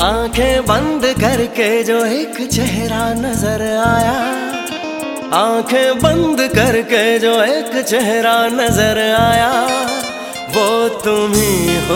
आंखें बंद करके जो एक चेहरा नजर आया, आंखें बंद करके जो एक चेहरा नजर आया, वो तुम ही हो।